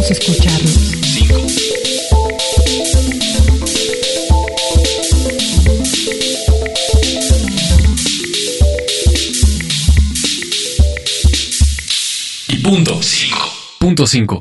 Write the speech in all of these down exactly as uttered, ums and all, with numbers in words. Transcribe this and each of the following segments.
Queremos escucharlos. cinco. Y punto cinco. Punto cinco.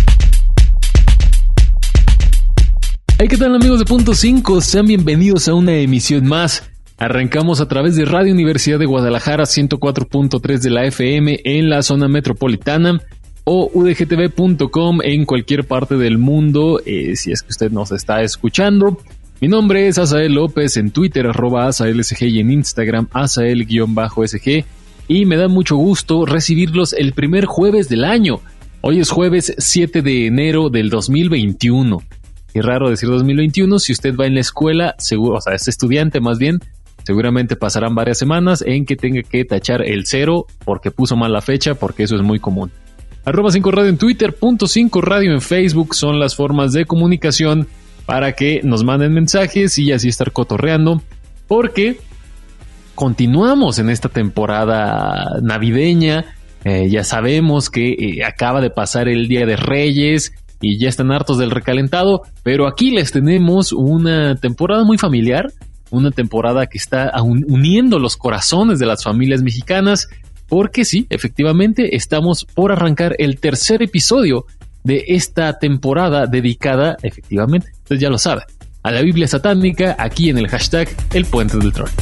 Hey, ¿qué tal amigos de Punto cinco? Sean bienvenidos a una emisión más. Arrancamos a través de Radio Universidad de Guadalajara ciento cuatro punto tres de la F M en la zona metropolitana o u d g t v punto com en cualquier parte del mundo, eh, si es que usted nos está escuchando. Mi nombre es Asael López, en Twitter arroba AsaelSG y en Instagram Asael-S G, y me da mucho gusto recibirlos el primer jueves del año. Hoy es jueves siete de enero del dos mil veintiuno. Qué raro decir dos mil veintiuno, si usted va en la escuela, seguro, o sea, es estudiante más bien, seguramente pasarán varias semanas en que tenga que tachar el cero porque puso mal la fecha, porque eso es muy común. Arroba cinco radio en Twitter, punto cinco radio en Facebook son las formas de comunicación para que nos manden mensajes y así estar cotorreando, porque continuamos en esta temporada navideña. Eh, ya sabemos que eh, acaba de pasar el Día de Reyes y ya están hartos del recalentado, pero aquí les tenemos una temporada muy familiar, una temporada que está aún uniendo los corazones de las familias mexicanas, porque sí, efectivamente, estamos por arrancar el tercer episodio de esta temporada dedicada, efectivamente, usted ya lo sabe, a la Biblia satánica, aquí en el hashtag El Puente del Troll.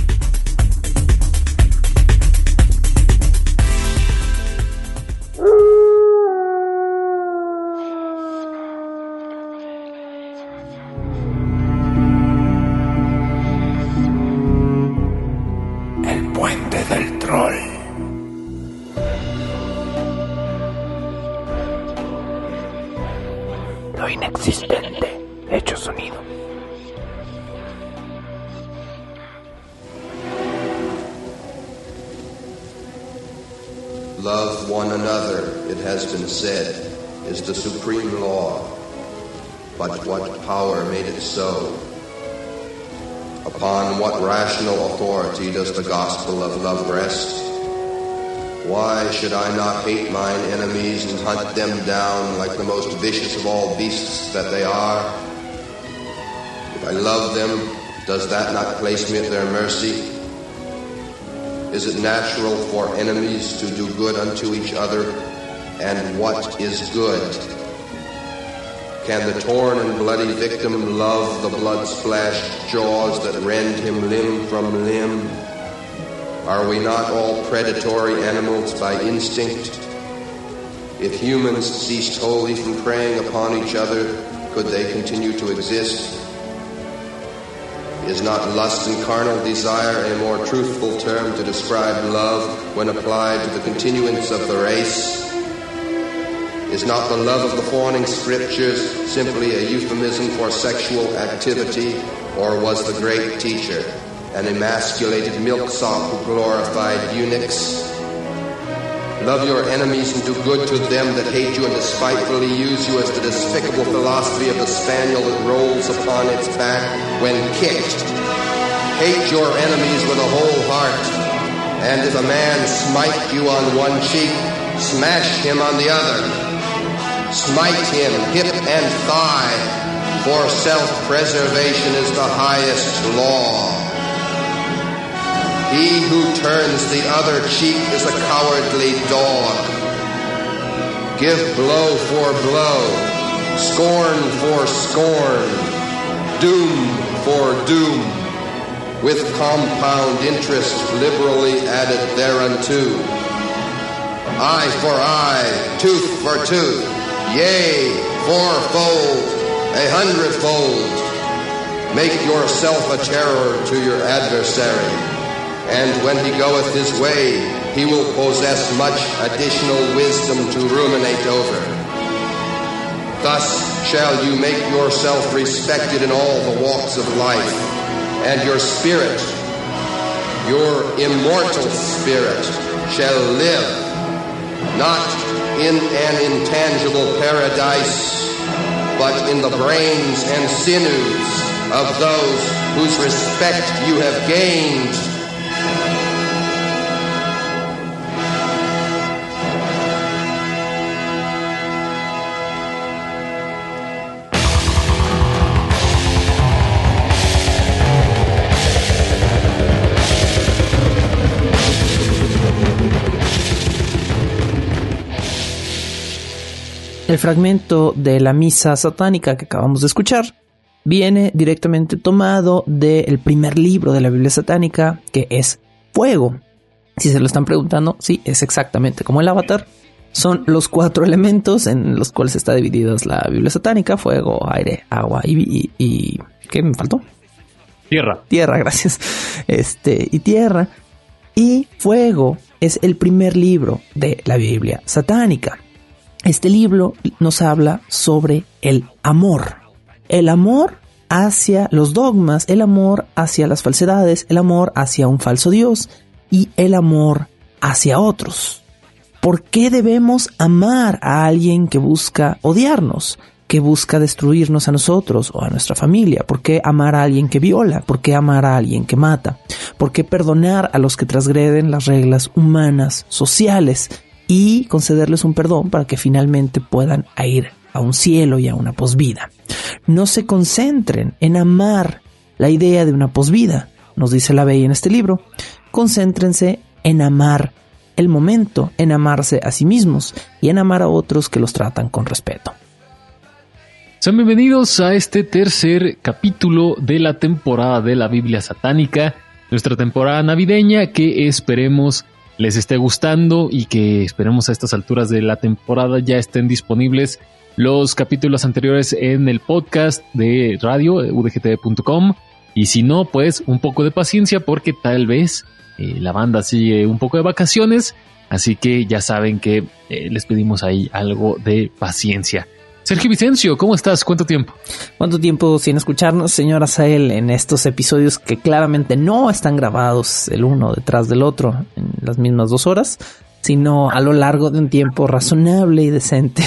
Lo inexistente hecho sonido. Love one another, it has been said, is the supreme law. But what power made it so? Upon what rational authority does the gospel of love rest? Why should I not hate mine enemies and hunt them down like the most vicious of all beasts that they are? If I love them, does that not place me at their mercy? Is it natural for enemies to do good unto each other? And what is good? Can the torn and bloody victim love the blood-splashed jaws that rend him limb from limb? Are we not all predatory animals by instinct? If humans ceased wholly from preying upon each other, could they continue to exist? Is not lust and carnal desire a more truthful term to describe love when applied to the continuance of the race? Is not the love of the fawning scriptures simply a euphemism for sexual activity, or was the great teacher an emasculated milksop who glorified eunuchs? Love your enemies and do good to them that hate you and despitefully use you as the despicable philosophy of the spaniel that rolls upon its back when kicked. Hate your enemies with a whole heart, and if a man smite you on one cheek, smash him on the other. Smite him hip and thigh, for self-preservation is the highest law. He who turns the other cheek is a cowardly dog. Give blow for blow, scorn for scorn, doom for doom, with compound interest liberally added thereunto. Eye for eye, tooth for tooth, yea, fourfold, a hundredfold. Make yourself a terror to your adversary. And when he goeth his way, he will possess much additional wisdom to ruminate over. Thus shall you make yourself respected in all the walks of life, and your spirit, your immortal spirit, shall live, not in an intangible paradise, but in the brains and sinews of those whose respect you have gained. El fragmento de la misa satánica que acabamos de escuchar viene directamente tomado del primer libro de la Biblia satánica, que es Fuego. Si se lo están preguntando, sí, es exactamente como el Avatar. Son los cuatro elementos en los cuales está dividida la Biblia satánica: fuego, aire, agua y, y, y... ¿qué me faltó? Tierra. Tierra, gracias. Este, y tierra. Y Fuego es el primer libro de la Biblia satánica. Este libro nos habla sobre el amor. El amor hacia los dogmas, el amor hacia las falsedades, el amor hacia un falso Dios y el amor hacia otros. ¿Por qué debemos amar a alguien que busca odiarnos, que busca destruirnos a nosotros o a nuestra familia? ¿Por qué amar a alguien que viola? ¿Por qué amar a alguien que mata? ¿Por qué perdonar a los que transgreden las reglas humanas, sociales, y concederles un perdón para que finalmente puedan ir a un cielo y a una posvida? No se concentren en amar la idea de una posvida, nos dice la Bey en este libro. Concéntrense en amar el momento, en amarse a sí mismos y en amar a otros que los tratan con respeto. Sean bienvenidos a este tercer capítulo de la temporada de la Biblia satánica, nuestra temporada navideña, que esperemos les esté gustando y que esperemos a estas alturas de la temporada ya estén disponibles los capítulos anteriores en el podcast de radio u d g t v punto com, y si no, pues un poco de paciencia porque tal vez eh, la banda sigue un poco de vacaciones, así que ya saben que eh, les pedimos ahí algo de paciencia. Sergio Vicencio, ¿cómo estás? ¿Cuánto tiempo? ¿Cuánto tiempo sin escucharnos, señor Azael, en estos episodios que claramente no están grabados el uno detrás del otro en las mismas dos horas, sino a lo largo de un tiempo razonable y decente?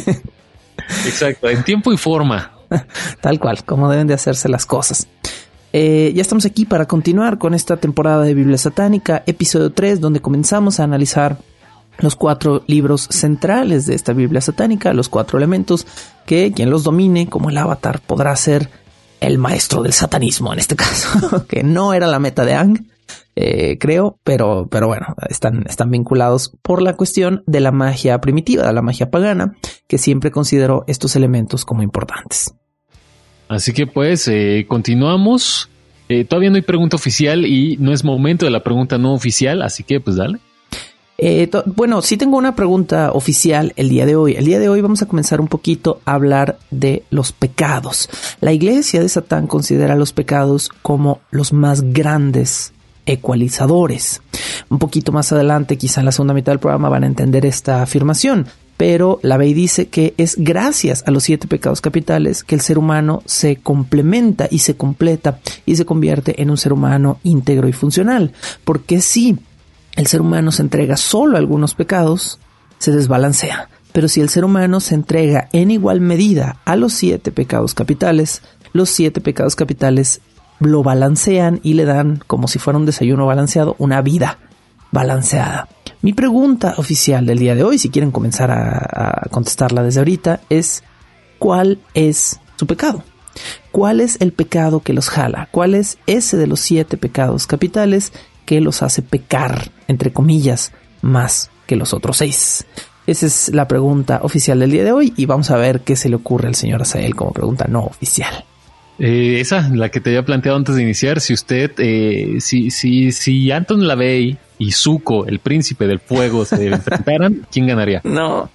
Exacto, en tiempo y forma. Tal cual, como deben de hacerse las cosas. Eh, ya estamos aquí para continuar con esta temporada de Biblia Satánica, episodio tres, donde comenzamos a analizar los cuatro libros centrales de esta Biblia satánica, los cuatro elementos que quien los domine, como el Avatar, podrá ser el maestro del satanismo en este caso, que no era la meta de Aang, eh, creo, pero, pero bueno, están, están vinculados por la cuestión de la magia primitiva, de la magia pagana, que siempre consideró estos elementos como importantes. Así que pues eh, continuamos. Eh, todavía no hay pregunta oficial y no es momento de la pregunta no oficial, así que pues dale. Eh, to- bueno, sí tengo una pregunta oficial el día de hoy. El día de hoy vamos a comenzar un poquito a hablar de los pecados. La iglesia de Satán considera los pecados como los más grandes ecualizadores. Un poquito más adelante, quizá en la segunda mitad del programa, van a entender esta afirmación. Pero la Bey dice que es gracias a los siete pecados capitales que el ser humano se complementa y se completa y se convierte en un ser humano íntegro y funcional. Porque si el ser humano se entrega solo a algunos pecados, se desbalancea. Pero si el ser humano se entrega en igual medida a los siete pecados capitales, los siete pecados capitales lo balancean y le dan, como si fuera un desayuno balanceado, una vida balanceada. Mi pregunta oficial del día de hoy, si quieren comenzar a, a contestarla desde ahorita, es ¿cuál es su pecado? ¿Cuál es el pecado que los jala? ¿Cuál es ese de los siete pecados capitales que los hace pecar, entre comillas, más que los otros seis? Esa es la pregunta oficial del día de hoy y vamos a ver qué se le ocurre al señor Azael como pregunta no oficial. Eh, esa, la que te había planteado antes de iniciar. Si usted, eh, si, si, si Anton LaVey y Zuko, el príncipe del fuego, se enfrentaran, ¿quién ganaría? No,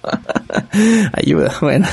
ayuda, bueno.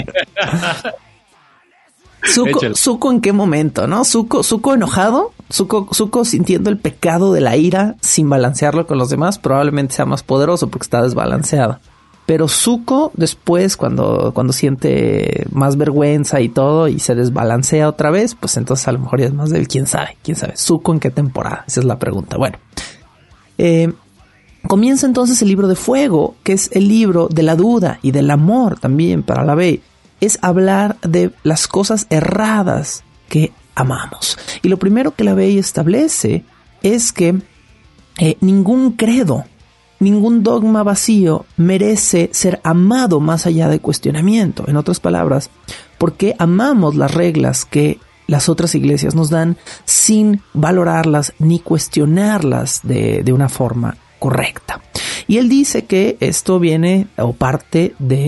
Zuko, Zuko, ¿en qué momento, no? Zuko, Zuko enojado, Zuko, Zuko sintiendo el pecado de la ira sin balancearlo con los demás, probablemente sea más poderoso porque está desbalanceado. Pero Zuko después, cuando, cuando siente más vergüenza y todo y se desbalancea otra vez, pues entonces a lo mejor ya es más débil. ¿Quién sabe? ¿Quién sabe? ¿Zuko en qué temporada? Esa es la pregunta. Bueno, eh, comienza entonces el libro de Fuego, que es el libro de la duda y del amor también para la Bey. Es hablar de las cosas erradas que amamos. Y lo primero que la Bey establece es que eh, ningún credo, ningún dogma vacío merece ser amado más allá de cuestionamiento. En otras palabras, ¿por qué amamos las reglas que las otras iglesias nos dan sin valorarlas ni cuestionarlas de, de una forma correcta? Y él dice que esto viene o parte de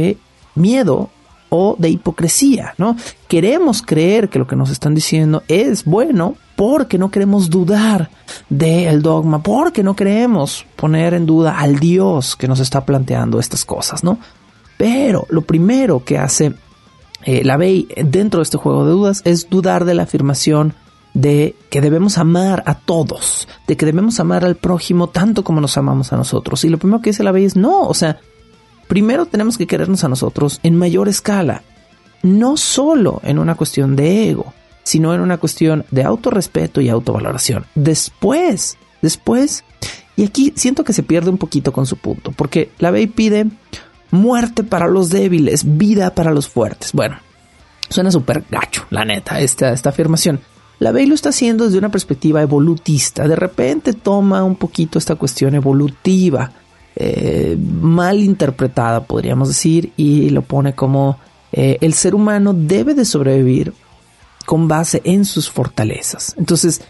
miedo o de hipocresía, ¿no? Queremos creer que lo que nos están diciendo es bueno porque no queremos dudar del dogma, porque no queremos poner en duda al Dios que nos está planteando estas cosas, ¿no? Pero lo primero que hace eh, LaVey dentro de este juego de dudas es dudar de la afirmación de que debemos amar a todos, de que debemos amar al prójimo tanto como nos amamos a nosotros. Y lo primero que dice LaVey es no, o sea, primero tenemos que querernos a nosotros en mayor escala, no solo en una cuestión de ego, sino en una cuestión de autorrespeto y autovaloración. Después, después, y aquí siento que se pierde un poquito con su punto, porque LaVey pide muerte para los débiles, vida para los fuertes. Bueno, suena súper gacho, la neta, esta, esta afirmación. LaVey lo está haciendo desde una perspectiva evolutista. De repente toma un poquito esta cuestión evolutiva, eh, mal interpretada, podríamos decir, y lo pone como eh, el ser humano debe de sobrevivir con base en sus fortalezas. Entonces,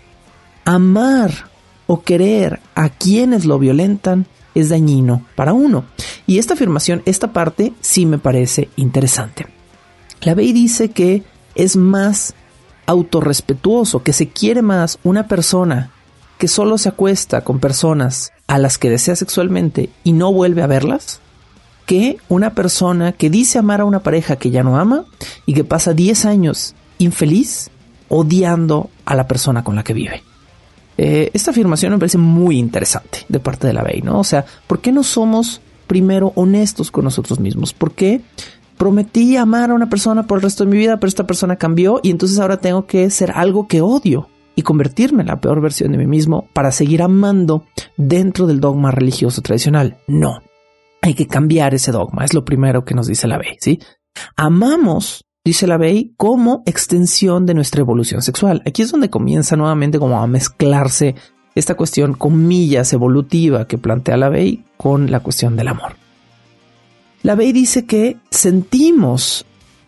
amar o querer a quienes lo violentan es dañino para uno. Y esta afirmación, esta parte, sí me parece interesante. LaVey dice que es más autorrespetuoso, que se quiere más una persona que solo se acuesta con personas a las que desea sexualmente y no vuelve a verlas, que una persona que dice amar a una pareja que ya no ama y que pasa diez años infeliz odiando a la persona con la que vive. Eh, esta afirmación me parece muy interesante de parte de LaVey, ¿no? O sea, ¿por qué no somos primero honestos con nosotros mismos? ¿Por qué prometí amar a una persona por el resto de mi vida, pero esta persona cambió y entonces ahora tengo que ser algo que odio y convertirme en la peor versión de mí mismo para seguir amando dentro del dogma religioso tradicional? No, hay que cambiar ese dogma, es lo primero que nos dice LaVey, ¿sí? Amamos, dice LaVey, como extensión de nuestra evolución sexual. Aquí es donde comienza nuevamente como a mezclarse esta cuestión, comillas, evolutiva que plantea LaVey con la cuestión del amor. LaVey dice que sentimos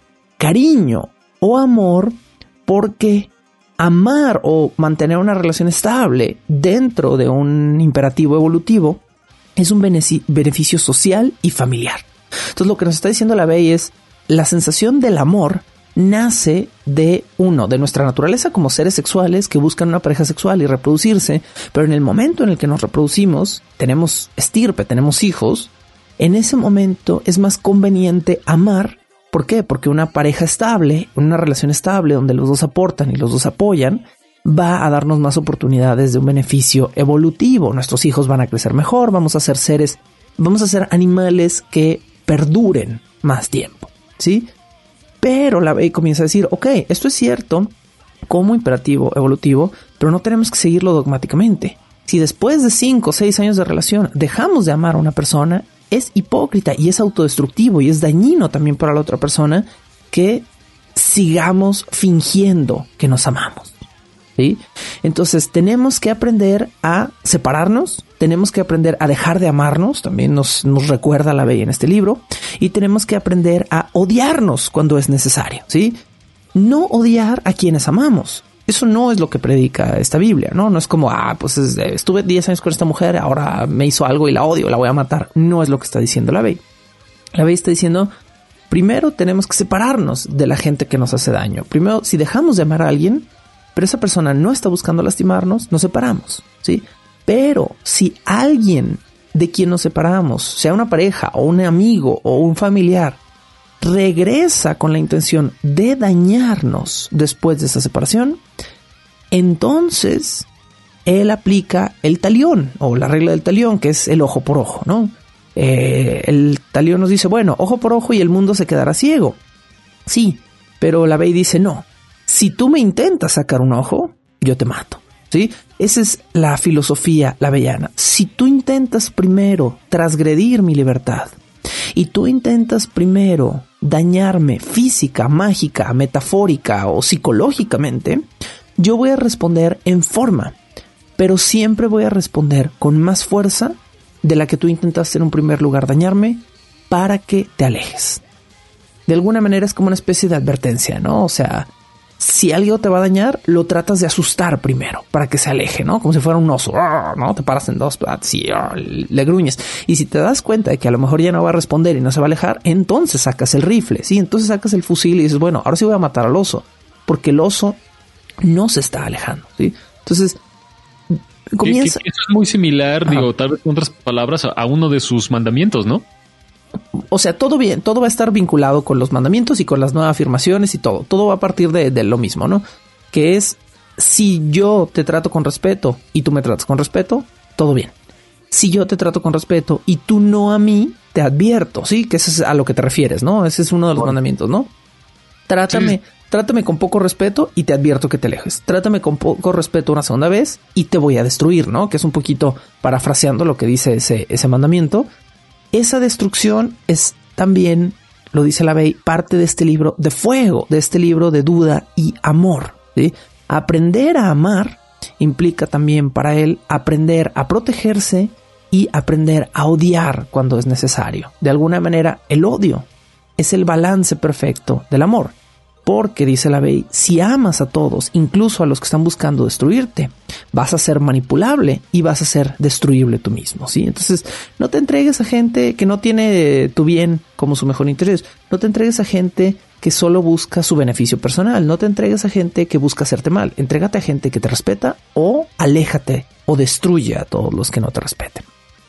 cariño o amor porque amar o mantener una relación estable dentro de un imperativo evolutivo es un beneficio social y familiar. Entonces lo que nos está diciendo LaVey es la sensación del amor nace de uno, de nuestra naturaleza como seres sexuales que buscan una pareja sexual y reproducirse, pero en el momento en el que nos reproducimos, tenemos estirpe, tenemos hijos, en ese momento es más conveniente amar. ¿Por qué? Porque una pareja estable, una relación estable donde los dos aportan y los dos apoyan, va a darnos más oportunidades de un beneficio evolutivo. Nuestros hijos van a crecer mejor, vamos a ser seres, vamos a ser animales que perduren más tiempo, ¿sí? Pero LaVey comienza a decir, ok, esto es cierto como imperativo evolutivo, pero no tenemos que seguirlo dogmáticamente. Si después de cinco o seis años de relación dejamos de amar a una persona, es hipócrita y es autodestructivo y es dañino también para la otra persona que sigamos fingiendo que nos amamos, ¿sí? Entonces tenemos que aprender a separarnos, tenemos que aprender a dejar de amarnos, también nos, nos recuerda LaVey en este libro, y tenemos que aprender a odiarnos cuando es necesario, ¿sí? No odiar a quienes amamos. Eso no es lo que predica esta Biblia, ¿no? No es como, ah, pues es, estuve diez años con esta mujer, ahora me hizo algo y la odio, la voy a matar. No es lo que está diciendo LaVey. LaVey está diciendo, primero tenemos que separarnos de la gente que nos hace daño. Primero, si dejamos de amar a alguien, pero esa persona no está buscando lastimarnos, nos separamos, ¿sí? Pero si alguien de quien nos separamos, sea una pareja o un amigo o un familiar, regresa con la intención de dañarnos después de esa separación, entonces él aplica el talión o la regla del talión, que es el ojo por ojo, ¿no? Eh, el talión nos dice, bueno, ojo por ojo y el mundo se quedará ciego. Sí, pero LaVey dice, no, si tú me intentas sacar un ojo, yo te mato, ¿sí? Esa es la filosofía laveyana. Si tú intentas primero transgredir mi libertad y tú intentas primero dañarme física, mágica, metafórica o psicológicamente, yo voy a responder en forma, pero siempre voy a responder con más fuerza de la que tú intentaste en un primer lugar dañarme para que te alejes. De alguna manera es como una especie de advertencia, ¿no? O sea, si algo te va a dañar, lo tratas de asustar primero para que se aleje, ¿no? Como si fuera un oso, ¿no? Te paras en dos, así, le gruñes. Y si te das cuenta de que a lo mejor ya no va a responder y no se va a alejar, entonces sacas el rifle, ¿sí? Entonces sacas el fusil y dices, bueno, ahora sí voy a matar al oso, porque el oso no se está alejando, ¿sí? Entonces, comienza... Que, que eso es muy similar, Ajá. digo, tal vez con otras palabras, a, a uno de sus mandamientos, ¿no? O sea, todo bien, todo va a estar vinculado con los mandamientos y con las nuevas afirmaciones y todo. Todo va a partir de, de lo mismo, ¿no? Que es, si yo te trato con respeto y tú me tratas con respeto, todo bien. Si yo te trato con respeto y tú no a mí, te advierto, ¿sí? Que ese es a lo que te refieres, ¿no? Ese es uno de los bueno. mandamientos, ¿no? Trátame, sí. trátame con poco respeto y te advierto que te alejes. Trátame con poco respeto una segunda vez y te voy a destruir, ¿no? Que es un poquito parafraseando lo que dice ese, ese mandamiento. Esa destrucción es también, lo dice LaVey, parte de este libro de fuego, de este libro de duda y amor, ¿sí? Aprender a amar implica también para él aprender a protegerse y aprender a odiar cuando es necesario. De alguna manera, el odio es el balance perfecto del amor. Porque, dice LaVey, si amas a todos, incluso a los que están buscando destruirte, vas a ser manipulable y vas a ser destruible tú mismo, ¿sí? Entonces, no te entregues a gente que no tiene tu bien como su mejor interés. No te entregues a gente que solo busca su beneficio personal. No te entregues a gente que busca hacerte mal. Entrégate a gente que te respeta o aléjate o destruye a todos los que no te respeten.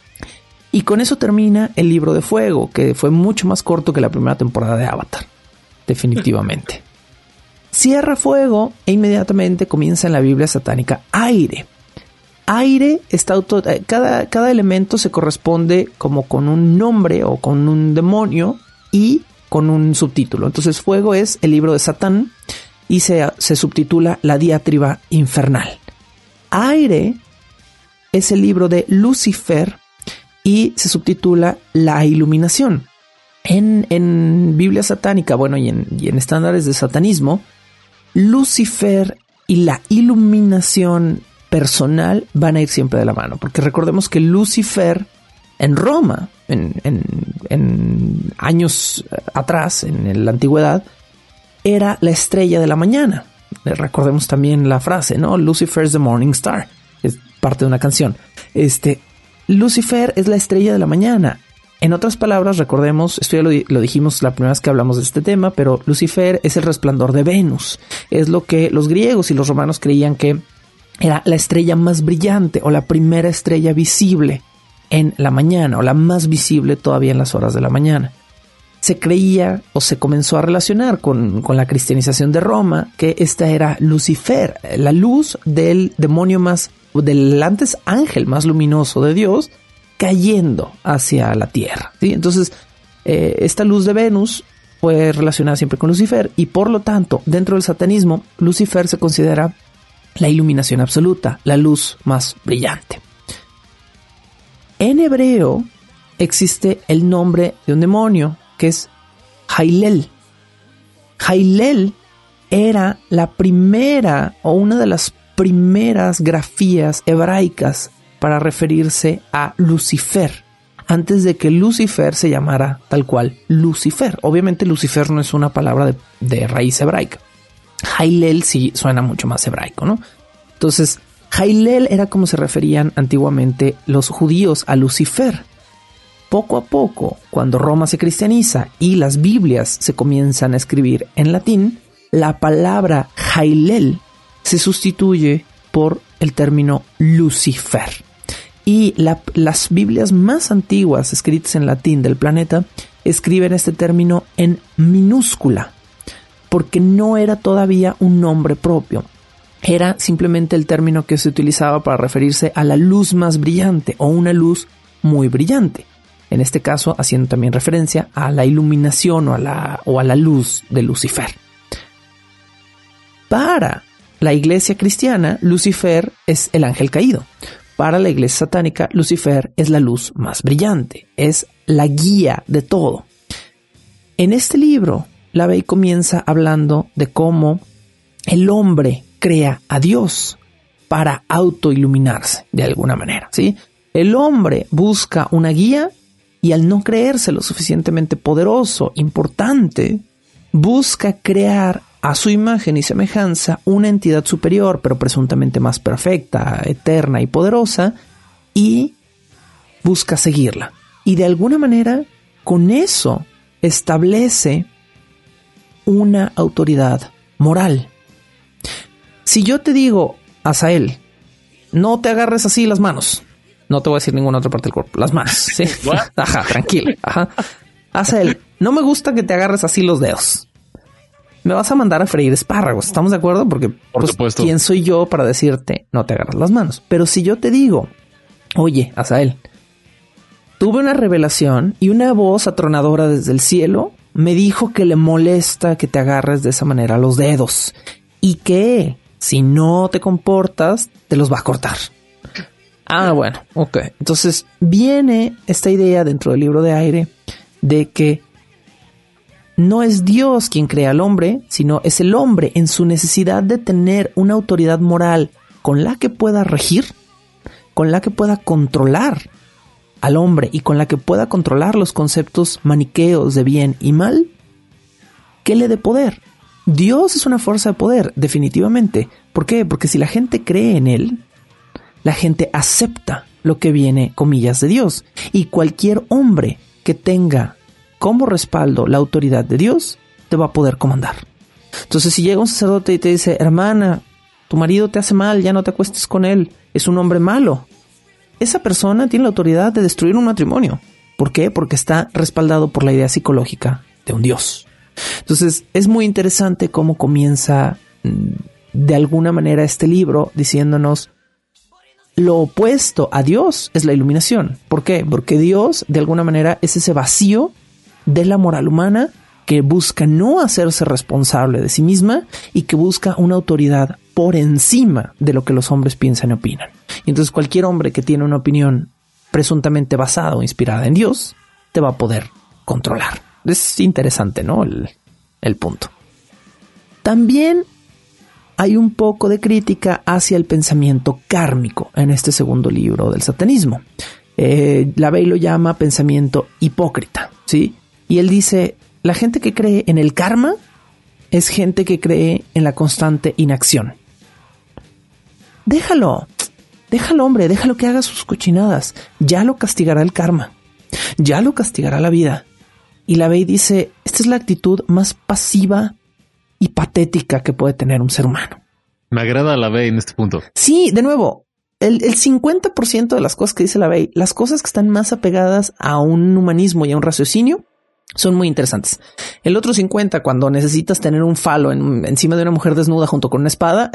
Y con eso termina el libro de fuego, que fue mucho más corto que la primera temporada de Avatar. Definitivamente. Cierra fuego e inmediatamente comienza en la Biblia satánica aire. Aire está auto, cada, cada elemento se corresponde como con un nombre o con un demonio y con un subtítulo. Entonces fuego es el libro de Satán y se, se subtitula La diatriba infernal. Aire es el libro de Lucifer y se subtitula La iluminación. En, en Biblia satánica, bueno, y en, y en estándares de satanismo, Lucifer y la iluminación personal van a ir siempre de la mano. Porque recordemos que Lucifer en Roma, en, en, en años atrás, en la antigüedad, era la estrella de la mañana. Recordemos también la frase, ¿no? Lucifer is the morning star. Es parte de una canción. Este, Lucifer es la estrella de la mañana. En otras palabras, recordemos, esto ya lo, lo dijimos la primera vez que hablamos de este tema, pero Lucifer es el resplandor de Venus. Es lo que los griegos y los romanos creían que era la estrella más brillante o la primera estrella visible en la mañana o la más visible todavía en las horas de la mañana. Se creía o se comenzó a relacionar con, con la cristianización de Roma que esta era Lucifer, la luz del demonio más, del antes ángel más luminoso de Dios, cayendo hacia la tierra, ¿sí? Entonces, eh, esta luz de Venus fue relacionada siempre con Lucifer y por lo tanto, dentro del satanismo, Lucifer se considera la iluminación absoluta, la luz más brillante. En hebreo existe el nombre de un demonio que es Jailel. Jailel era la primera o una de las primeras grafías hebraicas para referirse a Lucifer, antes de que Lucifer se llamara tal cual Lucifer. Obviamente Lucifer no es una palabra de, de raíz hebraica. Jailel sí suena mucho más hebraico, ¿no? Entonces, Jailel era como se referían antiguamente los judíos a Lucifer. Poco a poco, cuando Roma se cristianiza y las Biblias se comienzan a escribir en latín, la palabra Jailel se sustituye por el término Lucifer. Y la, las Biblias más antiguas escritas en latín del planeta escriben este término en minúscula, porque no era todavía un nombre propio. Era simplemente el término que se utilizaba para referirse a la luz más brillante o una luz muy brillante. En este caso, haciendo también referencia a la iluminación o a la, o a la luz de Lucifer. Para la iglesia cristiana, Lucifer es el ángel caído. Para la iglesia satánica, Lucifer es la luz más brillante, es la guía de todo. En este libro, LaVey comienza hablando de cómo el hombre crea a Dios para autoiluminarse de alguna manera, ¿sí? El hombre busca una guía y al no creerse lo suficientemente poderoso, importante, busca crear a su imagen y semejanza una entidad superior, pero presuntamente más perfecta, eterna y poderosa, y busca seguirla. Y de alguna manera, con eso, establece una autoridad moral. Si yo te digo, Asael, no te agarres así las manos, no te voy a decir ninguna otra parte del cuerpo, las manos, ¿sí? Ajá, tranquilo. Ajá. Asael, no me gusta que te agarres así los dedos. Me vas a mandar a freír espárragos, ¿estamos de acuerdo? Porque, por pues, supuesto, ¿quién soy yo para decirte no te agarras las manos? Pero si yo te digo, oye, Asael, tuve una revelación y una voz atronadora desde el cielo me dijo que le molesta que te agarres de esa manera los dedos y que si no te comportas te los va a cortar. Ah, bueno, ok. Entonces viene esta idea dentro del libro de aire de que no es Dios quien crea al hombre, sino es el hombre en su necesidad de tener una autoridad moral con la que pueda regir, con la que pueda controlar al hombre y con la que pueda controlar los conceptos maniqueos de bien y mal, que le dé poder. Dios es una fuerza de poder, definitivamente. ¿Por qué? Porque si la gente cree en él, la gente acepta lo que viene, comillas, de Dios. Y cualquier hombre que tenga como respaldo la autoridad de Dios, te va a poder comandar. Entonces, si llega un sacerdote y te dice, hermana, tu marido te hace mal, ya no te acuestes con él, es un hombre malo, esa persona tiene la autoridad de destruir un matrimonio. ¿Por qué? Porque está respaldado por la idea psicológica de un Dios. Entonces, es muy interesante cómo comienza de alguna manera este libro diciéndonos lo opuesto a Dios es la iluminación. ¿Por qué? Porque Dios, de alguna manera, es ese vacío de la moral humana que busca no hacerse responsable de sí misma y que busca una autoridad por encima de lo que los hombres piensan y opinan. Y entonces cualquier hombre que tiene una opinión presuntamente basada o inspirada en Dios te va a poder controlar. Es interesante, ¿no? El, el punto. También hay un poco de crítica hacia el pensamiento kármico en este segundo libro del satanismo. Eh, LaVey lo llama pensamiento hipócrita, ¿sí? Y él dice, la gente que cree en el karma es gente que cree en la constante inacción. Déjalo, déjalo, hombre, déjalo que haga sus cochinadas. Ya lo castigará el karma, ya lo castigará la vida. Y LaVey dice, esta es la actitud más pasiva y patética que puede tener un ser humano. Me agrada LaVey en este punto. Sí, de nuevo, el, el cincuenta por ciento de las cosas que dice LaVey, las cosas que están más apegadas a un humanismo y a un raciocinio, son muy interesantes. El otro cincuenta, cuando necesitas tener un falo en, encima de una mujer desnuda junto con una espada.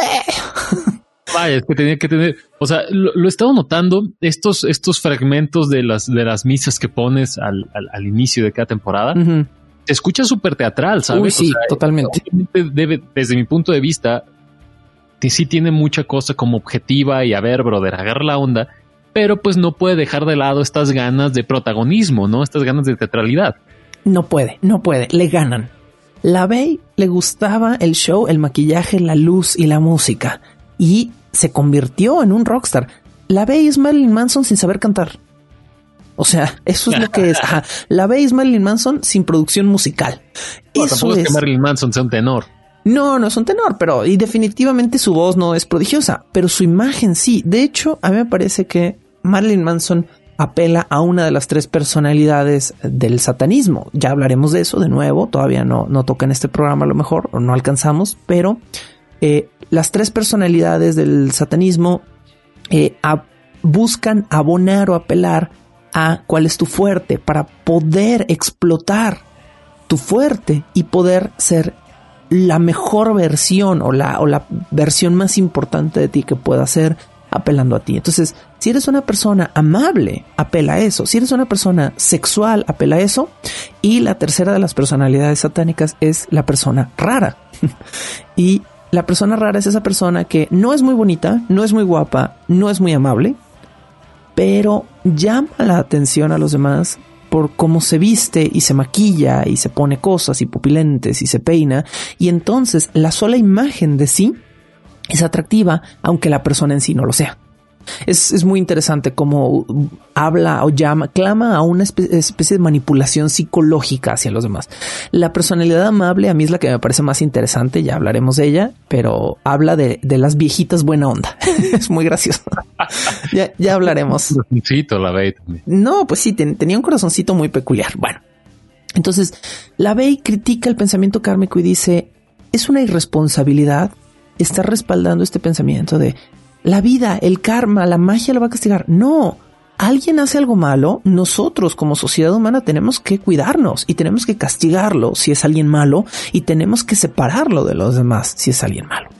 Vaya, es que tenía que tener, o sea, lo, lo he estado notando, estos, estos fragmentos de las, de las misas que pones al, al, al inicio de cada temporada, uh-huh. Te escucha súper teatral, ¿sabes? Uy, sí, o sea, totalmente. Debe, desde mi punto de vista, sí tiene mucha cosa como objetiva y a ver, brother, agarra la onda, pero pues no puede dejar de lado estas ganas de protagonismo, ¿no? Estas ganas de teatralidad. No puede, no puede, le ganan. LaVey le gustaba el show, el maquillaje, la luz y la música y se convirtió en un rockstar. LaVey es Marilyn Manson sin saber cantar. O sea, eso es lo que es. Ajá. LaVey es Marilyn Manson sin producción musical. No, eso tampoco es que Marilyn Manson sea un tenor. No, no es un tenor, pero y definitivamente su voz no es prodigiosa, pero su imagen sí. De hecho, a mí me parece que Marilyn Manson apela a una de las tres personalidades del satanismo. Ya hablaremos de eso de nuevo. Todavía no, no toca en este programa a lo mejor, o no alcanzamos, pero eh, las tres personalidades del satanismo eh, a, buscan abonar o apelar a cuál es tu fuerte para poder explotar tu fuerte y poder ser la mejor versión o la, o la versión más importante de ti que pueda ser apelando a ti. Entonces, si eres una persona amable, apela a eso. Si eres una persona sexual, apela a eso. Y la tercera de las personalidades satánicas es la persona rara. Y la persona rara es esa persona que no es muy bonita, no es muy guapa, no es muy amable, pero llama la atención a los demás por cómo se viste y se maquilla y se pone cosas y pupilentes y se peina. Y entonces la sola imagen de sí es atractiva, aunque la persona en sí no lo sea. Es, es muy interesante cómo habla o llama, clama a una espe- especie de manipulación psicológica hacia los demás. La personalidad amable a mí es la que me parece más interesante, ya hablaremos de ella, pero habla de, de las viejitas buena onda. Es muy gracioso. ya, ya hablaremos. Corazoncito, la Bey también. No, pues sí, ten, tenía un corazoncito muy peculiar. Bueno, entonces la Bey critica el pensamiento kármico y dice, es una irresponsabilidad estar respaldando este pensamiento de la vida, el karma, la magia lo va a castigar. No, alguien hace algo malo, nosotros como sociedad humana tenemos que cuidarnos y tenemos que castigarlo si es alguien malo y tenemos que separarlo de los demás si es alguien malo.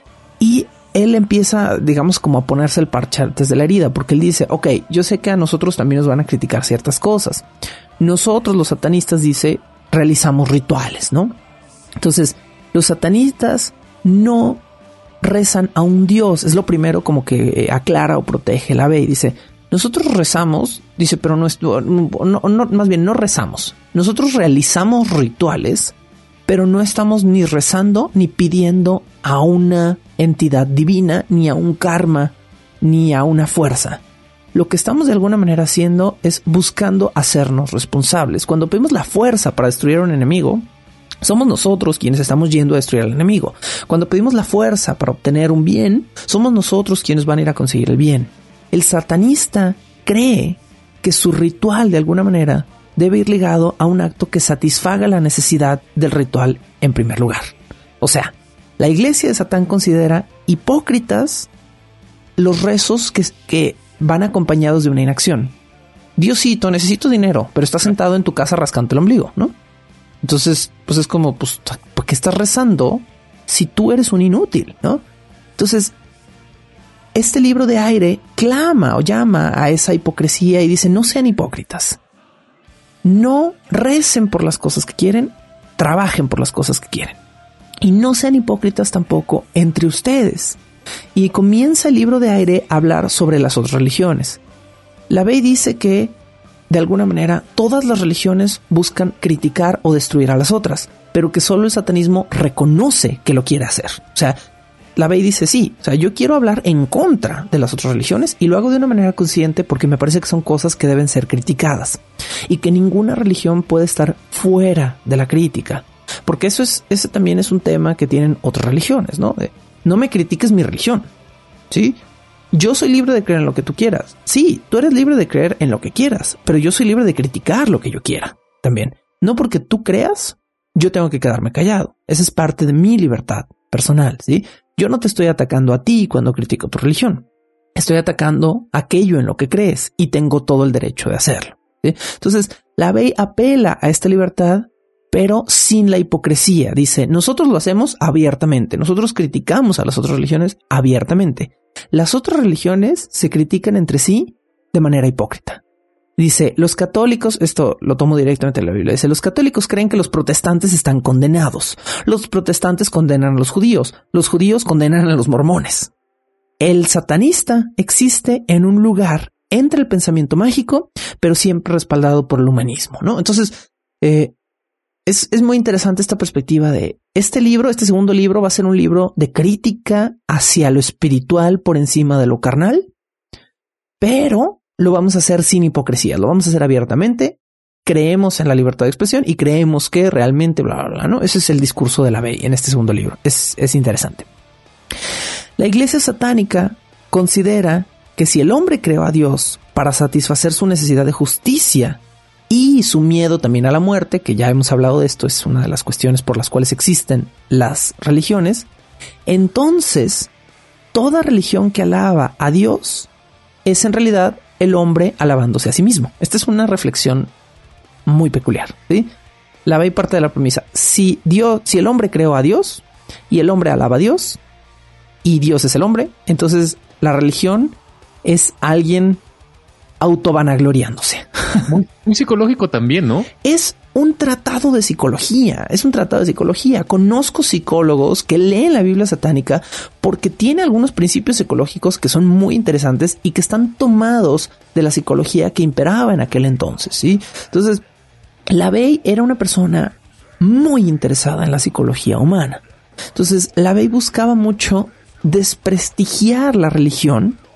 Y él empieza, digamos, como a ponerse el parche antes de la herida, porque él dice, ok, yo sé que a nosotros también nos van a criticar ciertas cosas. Nosotros los satanistas, dice, realizamos rituales, ¿no? Entonces, los satanistas no rezan a un dios, es lo primero como que aclara o protege la Bey. Dice, nosotros rezamos, dice, pero no, es, no, no, no, más bien no rezamos. Nosotros realizamos rituales, pero no estamos ni rezando ni pidiendo a una entidad divina, ni a un karma, ni a una fuerza. Lo que estamos de alguna manera haciendo es buscando hacernos responsables. Cuando pedimos la fuerza para destruir a un enemigo, somos nosotros quienes estamos yendo a destruir al enemigo. Cuando pedimos la fuerza para obtener un bien, somos nosotros quienes van a ir a conseguir el bien. El satanista cree que su ritual de alguna manera debe ir ligado a un acto que satisfaga la necesidad del ritual en primer lugar. O sea, la iglesia de Satán considera hipócritas los rezos que, que van acompañados de una inacción. Diosito, necesito dinero, pero estás sentado en tu casa rascándote el ombligo, ¿no? Entonces, pues es como, pues, ¿por qué estás rezando si tú eres un inútil, no? Entonces, este libro de aire clama o llama a esa hipocresía y dice, no sean hipócritas. No recen por las cosas que quieren, trabajen por las cosas que quieren. Y no sean hipócritas tampoco entre ustedes. Y comienza el libro de aire a hablar sobre las otras religiones. La Bey dice que de alguna manera, todas las religiones buscan criticar o destruir a las otras, pero que solo el satanismo reconoce que lo quiere hacer. O sea, la Bey dice sí, o sea, yo quiero hablar en contra de las otras religiones y lo hago de una manera consciente porque me parece que son cosas que deben ser criticadas y que ninguna religión puede estar fuera de la crítica, porque eso es, ese también es un tema que tienen otras religiones, ¿no? De, no me critiques mi religión, ¿sí? Yo soy libre de creer en lo que tú quieras. Sí, tú eres libre de creer en lo que quieras, pero yo soy libre de criticar lo que yo quiera también. No porque tú creas, yo tengo que quedarme callado. Esa es parte de mi libertad personal, ¿sí? Yo no te estoy atacando a ti cuando critico tu religión. Estoy atacando aquello en lo que crees y tengo todo el derecho de hacerlo, ¿sí? Entonces, la Bey apela a esta libertad, pero sin la hipocresía. Dice, nosotros lo hacemos abiertamente. Nosotros criticamos a las otras religiones abiertamente. Las otras religiones se critican entre sí de manera hipócrita. Dice, los católicos, esto lo tomo directamente de la Biblia, dice, los católicos creen que los protestantes están condenados. Los protestantes condenan a los judíos. Los judíos condenan a los mormones. El satanista existe en un lugar entre el pensamiento mágico, pero siempre respaldado por el humanismo, ¿no? Entonces, eh, Es, es muy interesante esta perspectiva de este libro, este segundo libro va a ser un libro de crítica hacia lo espiritual por encima de lo carnal, pero lo vamos a hacer sin hipocresía, lo vamos a hacer abiertamente, creemos en la libertad de expresión y creemos que realmente bla, bla, bla, ¿no? Ese es el discurso de la Bey en este segundo libro, es, es interesante. La iglesia satánica considera que si el hombre creó a Dios para satisfacer su necesidad de justicia, y su miedo también a la muerte, que ya hemos hablado de esto, es una de las cuestiones por las cuales existen las religiones, entonces toda religión que alaba a Dios es en realidad el hombre alabándose a sí mismo. Esta es una reflexión muy peculiar, ¿sí? La Bey parte de la premisa, si Dios, si el hombre creó a Dios y el hombre alaba a Dios y Dios es el hombre, entonces la religión es alguien autovanagloriándose. Muy, muy psicológico también, ¿no? Es un tratado de psicología, es un tratado de psicología. Conozco psicólogos que leen la Biblia satánica porque tiene algunos principios psicológicos que son muy interesantes y que están tomados de la psicología que imperaba en aquel entonces, ¿sí? Entonces, la Bey era una persona muy interesada en la psicología humana. Entonces, la Bey buscaba mucho desprestigiar la religión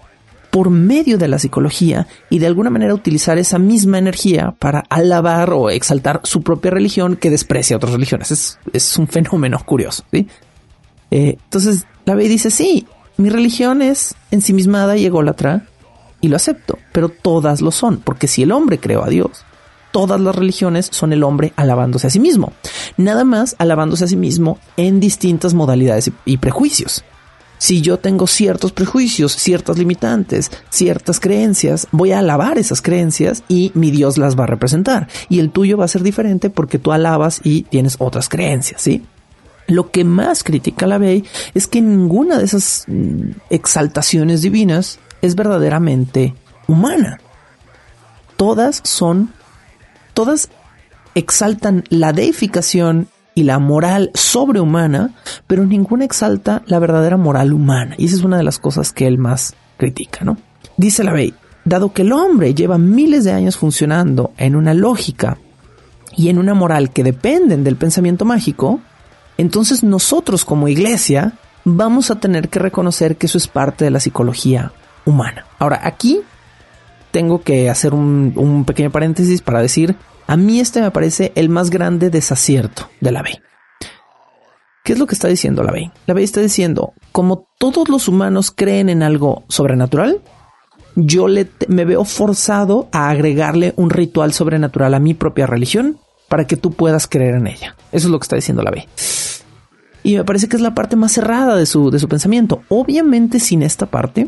por medio de la psicología y de alguna manera utilizar esa misma energía para alabar o exaltar su propia religión que desprecia a otras religiones. Es, es un fenómeno curioso, ¿sí? Eh, entonces la ve y dice, sí, mi religión es ensimismada y ególatra y lo acepto, pero todas lo son, porque si el hombre creó a Dios, todas las religiones son el hombre alabándose a sí mismo, nada más alabándose a sí mismo en distintas modalidades y, y prejuicios. Si yo tengo ciertos prejuicios, ciertas limitantes, ciertas creencias, voy a alabar esas creencias y mi Dios las va a representar. Y el tuyo va a ser diferente porque tú alabas y tienes otras creencias, ¿sí? Lo que más critica LaVey es que ninguna de esas exaltaciones divinas es verdaderamente humana. Todas son, todas exaltan la deificación y la moral sobrehumana, pero ninguna exalta la verdadera moral humana. Y esa es una de las cosas que él más critica, ¿no? Dice LaVey, dado que el hombre lleva miles de años funcionando en una lógica y en una moral que dependen del pensamiento mágico, entonces nosotros como iglesia vamos a tener que reconocer que eso es parte de la psicología humana. Ahora, aquí tengo que hacer un, un pequeño paréntesis para decir, a mí este me parece el más grande desacierto de LaVey. ¿Qué es lo que está diciendo LaVey? LaVey está diciendo, como todos los humanos creen en algo sobrenatural, yo le, me veo forzado a agregarle un ritual sobrenatural a mi propia religión para que tú puedas creer en ella. Eso es lo que está diciendo LaVey. Y me parece que es la parte más cerrada de su, de su pensamiento. Obviamente, sin esta parte,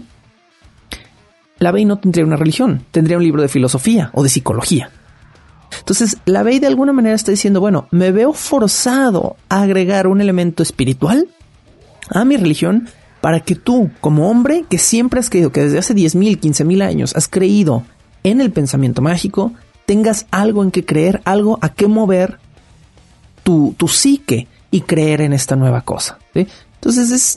LaVey no tendría una religión, tendría un libro de filosofía o de psicología. Entonces, LaVey de alguna manera está diciendo, bueno, me veo forzado a agregar un elemento espiritual a mi religión para que tú, como hombre que siempre has creído, que desde hace diez mil, quince mil años has creído en el pensamiento mágico, tengas algo en que creer, algo a qué mover tu, tu psique y creer en esta nueva cosa, ¿sí? Entonces, es,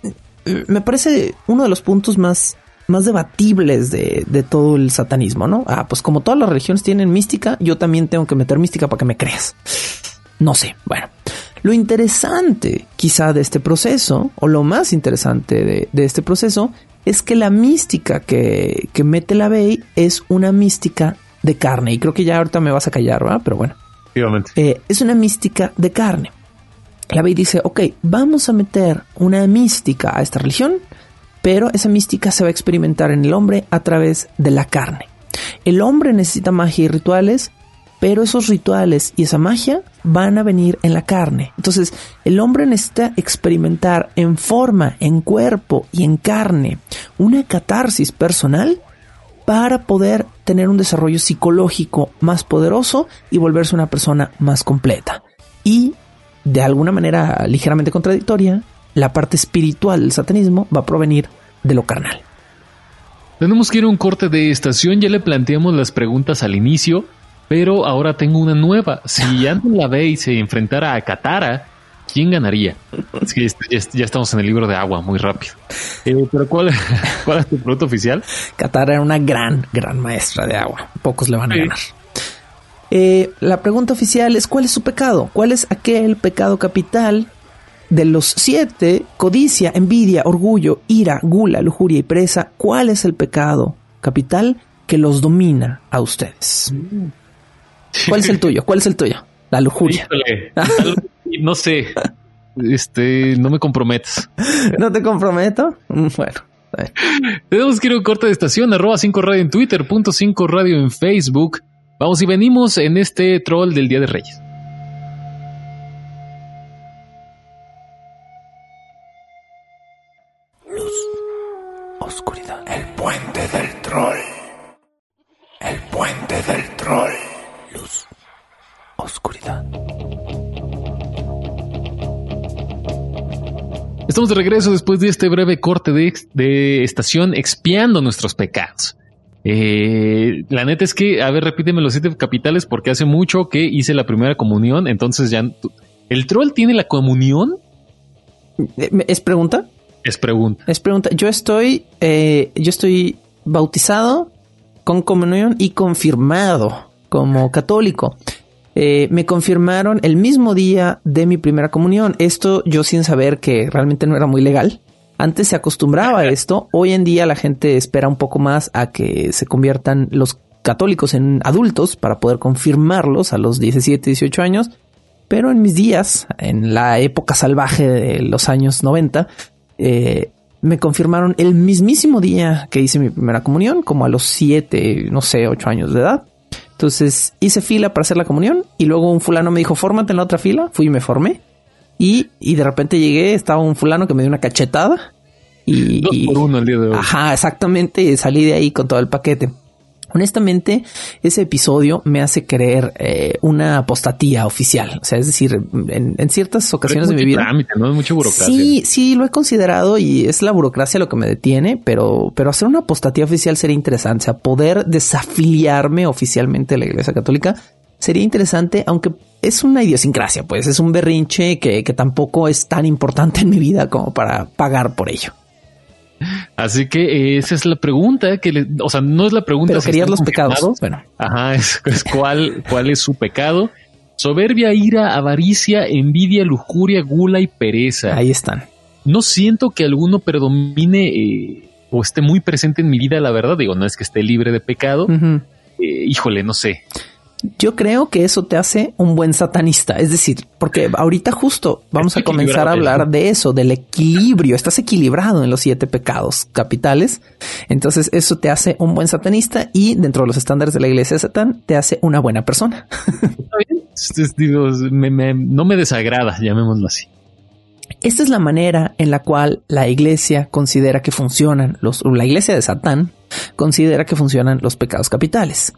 me parece uno de los puntos más... más debatibles de, de todo el satanismo, ¿no? Ah, pues como todas las religiones tienen mística, yo también tengo que meter mística para que me creas. No sé, bueno. Lo interesante quizá de este proceso, o lo más interesante de, de este proceso, es que la mística que, que mete LaVey es una mística de carne. Y creo que ya ahorita me vas a callar, ¿verdad? Pero bueno. Eh, es una mística de carne. LaVey dice, ok, vamos a meter una mística a esta religión, pero esa mística se va a experimentar en el hombre a través de la carne. El hombre necesita magia y rituales, pero esos rituales y esa magia van a venir en la carne. Entonces, el hombre necesita experimentar en forma, en cuerpo y en carne una catarsis personal para poder tener un desarrollo psicológico más poderoso y volverse una persona más completa. Y, de alguna manera ligeramente contradictoria, la parte espiritual del satanismo va a provenir de lo carnal. Tenemos que ir a un corte de estación. Ya le planteamos las preguntas al inicio, pero ahora tengo una nueva. Si antes LaVey se enfrentara a Katara, ¿quién ganaría? Es que ya estamos en el libro de agua, muy rápido. Eh, pero ¿cuál, ¿cuál es tu pregunta oficial? Katara era una gran, gran maestra de agua. Pocos le van a sí. ganar. Eh, la pregunta oficial es, ¿cuál es su pecado? ¿Cuál es aquel pecado capital de los siete? Codicia, envidia, orgullo, ira, gula, lujuria y pereza. ¿Cuál es el pecado capital que los domina a ustedes? ¿Cuál es el tuyo? ¿Cuál es el tuyo? La lujuria. Híjole, no sé. Este, no me comprometas. ¿No te comprometo? Bueno. Tenemos que ir a un corte de estación. Arroba cinco radio en Twitter, punto cinco radio en Facebook. Vamos y venimos en este troll del Día de Reyes. Luz, oscuridad. El puente del troll. El puente del troll. Luz, oscuridad. Estamos de regreso después de este breve corte de, de estación expiando nuestros pecados. Eh, la neta es que, a ver, repíteme los siete capitales porque hace mucho que hice la primera comunión, entonces ya... ¿El troll tiene la comunión? ¿Es pregunta? Es pregunta. Es pregunta. Yo estoy, eh, yo estoy bautizado con comunión y confirmado como católico. Eh, me confirmaron el mismo día de mi primera comunión. Esto yo sin saber que realmente no era muy legal. Antes se acostumbraba a esto. Hoy en día la gente espera un poco más a que se conviertan los católicos en adultos para poder confirmarlos a los diecisiete, dieciocho años. Pero en mis días, en la época salvaje de los años noventa, eh, me confirmaron el mismísimo día que hice mi primera comunión, como a los siete, no sé, ocho años de edad. Entonces hice fila para hacer la comunión y luego un fulano me dijo, fórmate en la otra fila. Fui y me formé. Y, y de repente llegué, estaba un fulano que me dio una cachetada. Y, Dos por uno el día de hoy. Ajá, exactamente. Y salí de ahí con todo el paquete. Honestamente, ese episodio me hace creer eh, una apostatía oficial. O sea, es decir, en, en ciertas ocasiones de mi vida. Trámite, ¿no? Es mucha burocracia. Sí, sí, lo he considerado y es la burocracia lo que me detiene, pero, pero hacer una apostatía oficial sería interesante. O sea, poder desafiliarme oficialmente de la Iglesia Católica sería interesante, aunque es una idiosincrasia, pues es un berrinche que, que tampoco es tan importante en mi vida como para pagar por ello. Así que esa es la pregunta que le, o sea, no es la pregunta. Pero si querías los confirmados. pecados. Bueno, ajá, es, es cuál, cuál es su pecado. Soberbia, ira, avaricia, envidia, lujuria, gula y pereza. Ahí están. No siento que alguno predomine eh, o esté muy presente en mi vida, la verdad. Digo, no es que esté libre de pecado. Uh-huh. Eh, híjole, no sé. Yo creo que eso te hace un buen satanista. Es decir, porque ahorita justo vamos a comenzar a hablar de eso, del equilibrio. Estás equilibrado en los siete pecados capitales. Entonces eso te hace un buen satanista y dentro de los estándares de la iglesia de Satán te hace una buena persona. Está bien. Es, digo, me, me, no me desagrada, llamémoslo así. Esta es la manera en la cual la iglesia considera que funcionan los, la iglesia de Satán considera que funcionan los pecados capitales.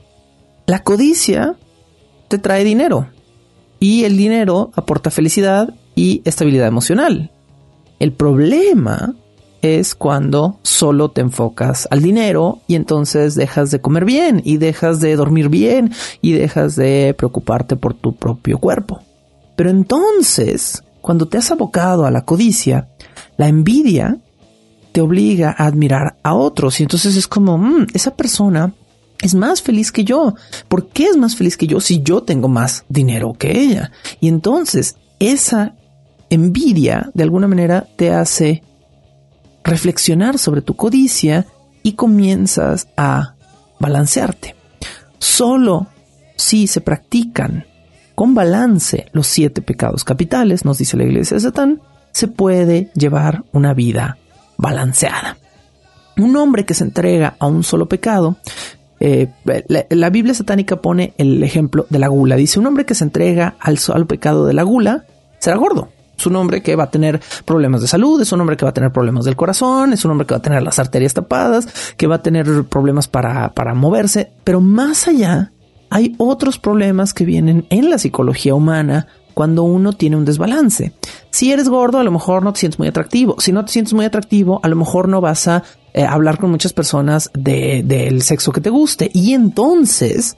La codicia te trae dinero y el dinero aporta felicidad y estabilidad emocional. El problema es cuando solo te enfocas al dinero y entonces dejas de comer bien y dejas de dormir bien y dejas de preocuparte por tu propio cuerpo. Pero entonces, cuando te has abocado a la codicia, la envidia te obliga a admirar a otros y entonces es como, mmm, esa persona es más feliz que yo. ¿Por qué es más feliz que yo si yo tengo más dinero que ella? Y entonces esa envidia de alguna manera te hace reflexionar sobre tu codicia y comienzas a balancearte. Solo si se practican con balance los siete pecados capitales, nos dice la iglesia de Satán, se puede llevar una vida balanceada. Un hombre que se entrega a un solo pecado, Eh, la, la Biblia satánica pone el ejemplo de la gula. Dice, un hombre que se entrega al, al pecado de la gula será gordo. Es un hombre que va a tener problemas de salud, es un hombre que va a tener problemas del corazón, es un hombre que va a tener las arterias tapadas, que va a tener problemas para, para moverse. Pero más allá, hay otros problemas que vienen en la psicología humana cuando uno tiene un desbalance. Si eres gordo, a lo mejor no te sientes muy atractivo. Si no te sientes muy atractivo, a lo mejor no vas a eh, hablar con muchas personas de, del sexo que te guste. Y entonces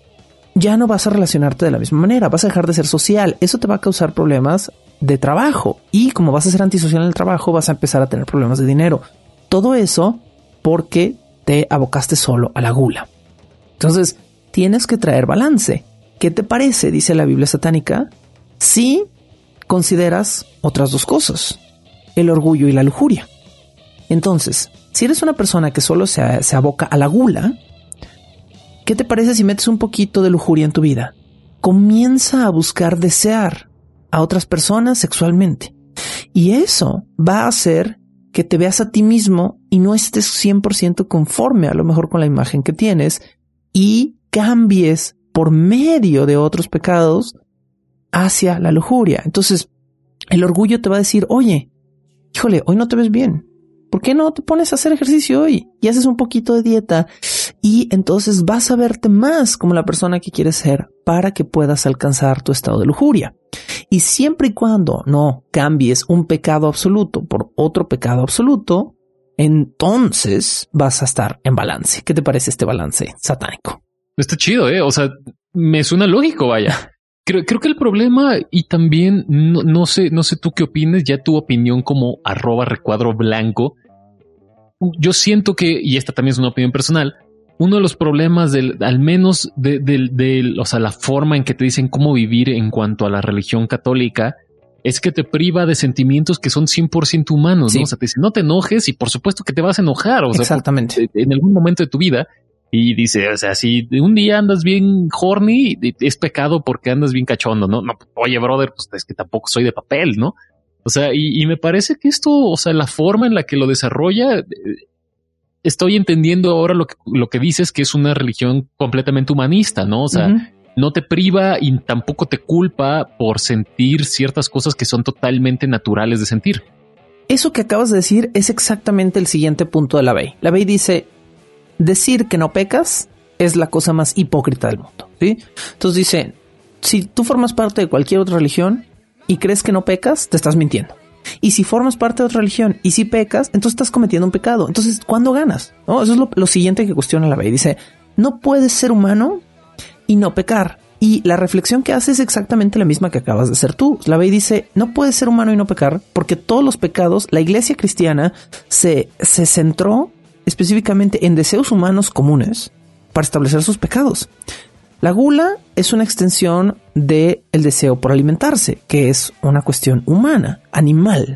ya no vas a relacionarte de la misma manera. Vas a dejar de ser social. Eso te va a causar problemas de trabajo. Y como vas a ser antisocial en el trabajo, vas a empezar a tener problemas de dinero. Todo eso porque te abocaste solo a la gula. Entonces, tienes que traer balance. ¿Qué te parece? Dice la Biblia satánica. Si consideras otras dos cosas, el orgullo y la lujuria. Entonces, si eres una persona que solo se, se aboca a la gula, ¿qué te parece si metes un poquito de lujuria en tu vida? Comienza a buscar desear a otras personas sexualmente. Y eso va a hacer que te veas a ti mismo y no estés cien por ciento conforme a lo mejor con la imagen que tienes y cambies por medio de otros pecados hacia la lujuria. Entonces, el orgullo te va a decir, oye, híjole, hoy no te ves bien. ¿Por qué no te pones a hacer ejercicio hoy? Y haces un poquito de dieta y entonces vas a verte más como la persona que quieres ser para que puedas alcanzar tu estado de lujuria. Y siempre y cuando no cambies un pecado absoluto por otro pecado absoluto, entonces vas a estar en balance. ¿Qué te parece este balance satánico? Está chido, ¿eh? O sea, me suena lógico, vaya. Creo, creo que el problema, y también no, no sé, no sé tú qué opines, ya tu opinión como arroba recuadro blanco. Yo siento que, y esta también es una opinión personal, uno de los problemas del, al menos de, de, de, de, o sea, la forma en que te dicen cómo vivir en cuanto a la religión católica, es que te priva de sentimientos que son cien por ciento humanos, sí. ¿no? O sea, te dice, no te enojes y por supuesto que te vas a enojar. O sea, exactamente. En algún momento de tu vida. Y dice, o sea, si un día andas bien horny, es pecado porque andas bien cachondo, ¿no? No, oye, brother, pues es que tampoco soy de papel, ¿no? O sea, y, y me parece que esto, o sea, la forma en la que lo desarrolla, estoy entendiendo ahora lo que, lo que dices, que es una religión completamente humanista, ¿no? O sea, uh-huh. no te priva y tampoco te culpa por sentir ciertas cosas que son totalmente naturales de sentir. Eso que acabas de decir es exactamente el siguiente punto de la Bey. La Bey dice, decir que no pecas es la cosa más hipócrita del mundo, ¿sí? Entonces dice, si tú formas parte de cualquier otra religión y crees que no pecas, te estás mintiendo. Y si formas parte de otra religión y si pecas, entonces estás cometiendo un pecado. Entonces, ¿cuándo ganas? ¿No? Eso es lo, lo siguiente que cuestiona la Bey. Dice, no puedes ser humano y no pecar. Y la reflexión que hace es exactamente la misma que acabas de hacer tú. La Bey dice, no puedes ser humano y no pecar porque todos los pecados, la iglesia cristiana se, se centró específicamente en deseos humanos comunes para establecer sus pecados. La gula es una extensión del deseo por alimentarse, que es una cuestión humana, animal.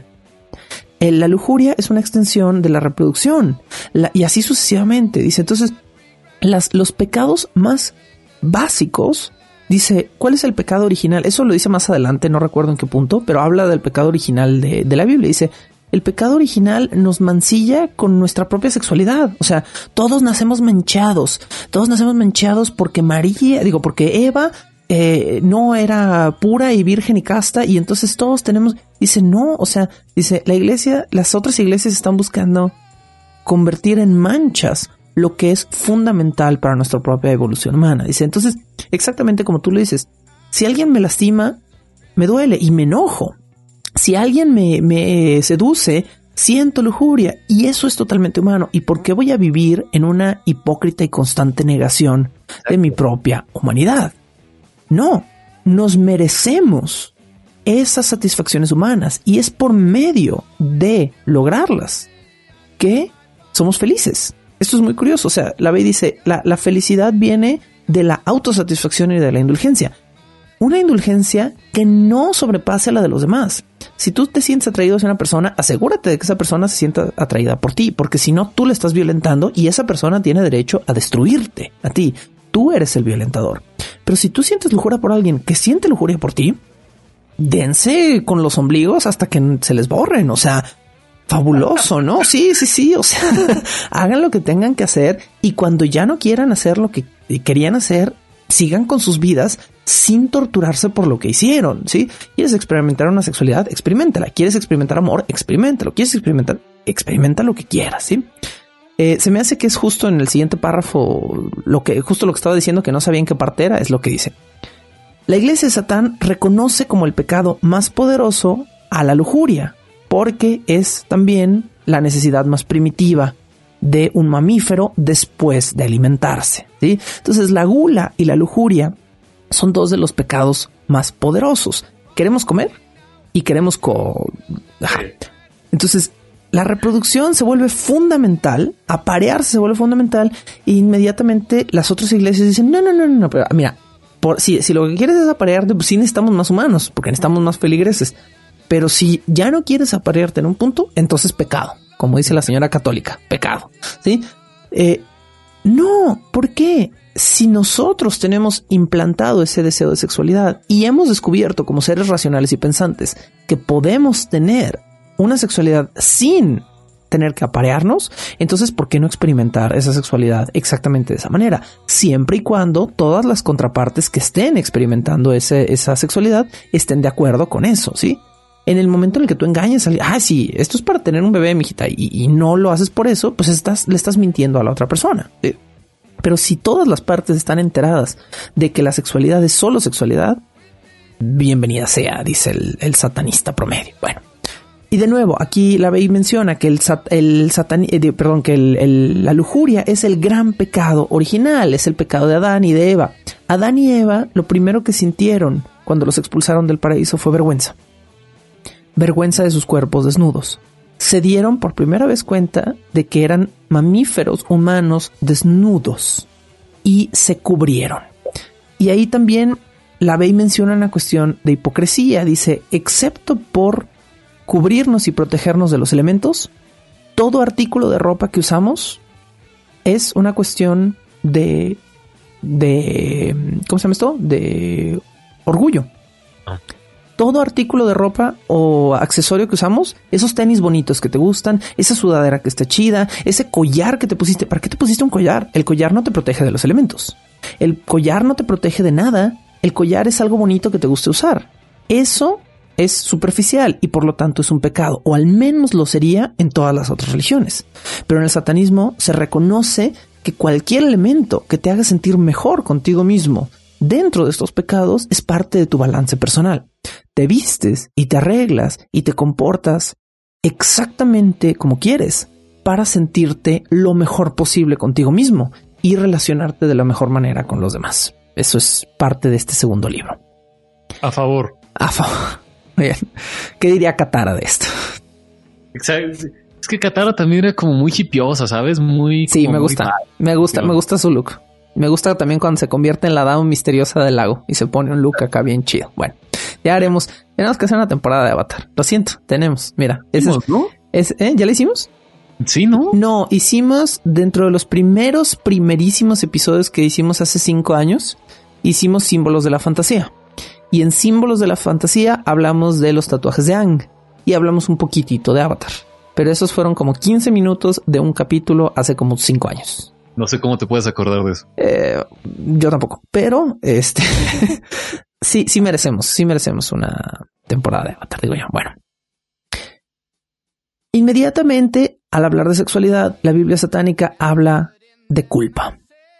La lujuria es una extensión de la reproducción, la, y así sucesivamente. Dice, entonces, las, los pecados más básicos, dice, ¿cuál es el pecado original? Eso lo dice más adelante, no recuerdo en qué punto, pero habla del pecado original de, de la Biblia. Dice, el pecado original nos mancilla con nuestra propia sexualidad. O sea, todos nacemos manchados. Todos nacemos manchados porque María, digo, porque Eva eh, no era pura y virgen y casta. Y entonces todos tenemos, dice, no, o sea, dice, la iglesia, las otras iglesias están buscando convertir en manchas lo que es fundamental para nuestra propia evolución humana. Dice, entonces, exactamente como tú lo dices, si alguien me lastima, me duele y me enojo. Si alguien me, me seduce, siento lujuria y eso es totalmente humano. ¿Y por qué voy a vivir en una hipócrita y constante negación de mi propia humanidad? No, nos merecemos esas satisfacciones humanas y es por medio de lograrlas que somos felices. Esto es muy curioso. O sea, la Bey dice, la, la felicidad viene de la autosatisfacción y de la indulgencia. Una indulgencia que no sobrepase a la de los demás. Si tú te sientes atraído hacia una persona, asegúrate de que esa persona se sienta atraída por ti, porque si no, tú le estás violentando y esa persona tiene derecho a destruirte a ti. Tú eres el violentador. Pero si tú sientes lujuria por alguien que siente lujuria por ti, dense con los ombligos hasta que se les borren. O sea, fabuloso, ¿no? Sí, sí, sí. O sea, hagan lo que tengan que hacer y cuando ya no quieran hacer lo que querían hacer, sigan con sus vidas sin torturarse por lo que hicieron, ¿sí? ¿Quieres experimentar una sexualidad? Experiméntala. ¿Quieres experimentar amor? Experiméntalo. ¿Quieres experimentar? Experimenta lo que quieras, ¿sí? Eh, se me hace que es justo en el siguiente párrafo lo que, justo lo que estaba diciendo, que no sabía en qué parte era, es lo que dice. La iglesia de Satán reconoce como el pecado más poderoso a la lujuria, porque es también la necesidad más primitiva de un mamífero después de alimentarse, ¿sí? Entonces la gula y la lujuria son dos de los pecados más poderosos. Queremos comer y queremos co... Ajá. Entonces la reproducción se vuelve fundamental, aparearse se vuelve fundamental e inmediatamente las otras iglesias dicen no, no, no, no, pero mira, por, si, si lo que quieres es aparearte, pues sí necesitamos más humanos porque necesitamos más feligreses, pero si ya no quieres aparearte en un punto, entonces pecado. Como dice la señora católica, pecado, ¿sí? Eh, no, ¿por qué? Si nosotros tenemos implantado ese deseo de sexualidad y hemos descubierto como seres racionales y pensantes que podemos tener una sexualidad sin tener que aparearnos, entonces ¿por qué no experimentar esa sexualidad exactamente de esa manera? Siempre y cuando todas las contrapartes que estén experimentando ese, esa sexualidad estén de acuerdo con eso, ¿sí? En el momento en el que tú engañas a alguien, ah, sí, esto es para tener un bebé, mijita, y, y no lo haces por eso, pues estás, le estás mintiendo a la otra persona. ¿Sí? Pero si todas las partes están enteradas de que la sexualidad es solo sexualidad, bienvenida sea, dice el, el satanista promedio. Bueno, y de nuevo, aquí la Bey menciona que el, sat, el satan, eh, perdón, que el, el, la lujuria es el gran pecado original, es el pecado de Adán y de Eva. Adán y Eva, lo primero que sintieron cuando los expulsaron del paraíso fue vergüenza. Vergüenza de sus cuerpos desnudos. Se dieron por primera vez cuenta de que eran mamíferos humanos desnudos y se cubrieron. Y ahí también la ve y menciona una cuestión de hipocresía. Dice, excepto por cubrirnos y protegernos de los elementos, todo artículo de ropa que usamos es una cuestión de, de, ¿cómo se llama esto? De orgullo. Ah. Todo artículo de ropa o accesorio que usamos, esos tenis bonitos que te gustan, esa sudadera que está chida, ese collar que te pusiste. ¿Para qué te pusiste un collar? El collar no te protege de los elementos. El collar no te protege de nada. El collar es algo bonito que te guste usar. Eso es superficial y por lo tanto es un pecado, o al menos lo sería en todas las otras religiones. Pero en el satanismo se reconoce que cualquier elemento que te haga sentir mejor contigo mismo dentro de estos pecados es parte de tu balance personal. Te vistes y te arreglas y te comportas exactamente como quieres para sentirte lo mejor posible contigo mismo y relacionarte de la mejor manera con los demás. Eso es parte de este segundo libro. A favor. A favor. Bien. ¿Qué diría Katara de esto? Exacto. Es que Katara también era como muy hippiosa, ¿sabes? Muy... Sí, me gusta. Muy... Me gusta, me gusta su look. Me gusta también cuando se convierte en la dama misteriosa del lago y se pone un look acá bien chido. Bueno, ya haremos. Tenemos que hacer una temporada de Avatar. Lo siento, tenemos. Mira, ese es, ¿no? Es, ¿eh? ¿Ya la hicimos? Sí, ¿no? No, hicimos dentro de los primeros, primerísimos episodios que hicimos hace cinco años, hicimos símbolos de la fantasía. Y en símbolos de la fantasía hablamos de los tatuajes de Aang y hablamos un poquitito de Avatar. Pero esos fueron como quince minutos de un capítulo hace como cinco años. No sé cómo te puedes acordar de eso. Eh, yo tampoco, pero este sí, sí merecemos, sí merecemos una temporada de Avatar, digo yo. Bueno, inmediatamente al hablar de sexualidad, la Biblia satánica habla de culpa.